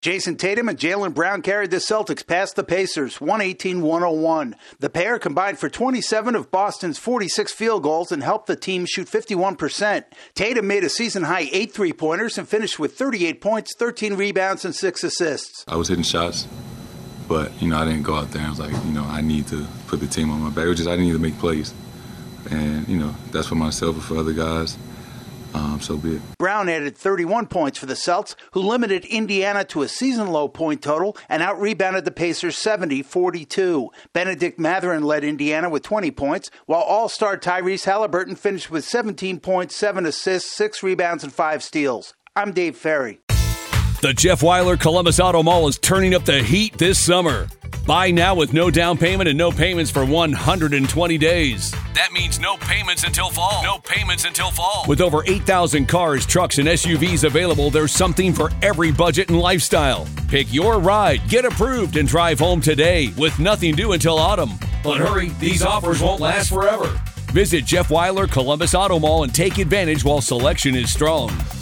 Jason Tatum and Jaylen Brown carried the Celtics past the Pacers, 118-101. The pair combined for 27 of Boston's 46 field goals and helped the team shoot 51%. Tatum made a season-high 8 three-pointers and finished with 38 points, 13 rebounds, and 6 assists. I was hitting shots, but, I didn't go out there and was like, I need to put the team on my back. It was just I didn't need to make plays. And, that's for myself and for other guys. So be it. Brown added 31 points for the Celts, who limited Indiana to a season-low point total and out-rebounded the Pacers 70-42. Benedict Mathurin led Indiana with 20 points, while all-star Tyrese Halliburton finished with 17 points, 7 assists, 6 rebounds, and 5 steals. I'm Dave Ferry. The Jeff Weiler Columbus Auto Mall is turning up the heat this summer. Buy now with no down payment and no payments for 120 days. That means no payments until fall. No payments until fall. With over 8,000 cars, trucks, and SUVs available, there's something for every budget and lifestyle. Pick your ride, get approved, and drive home today with nothing due until autumn. But hurry, these offers won't last forever. Visit Jeff Weiler Columbus Auto Mall and take advantage while selection is strong.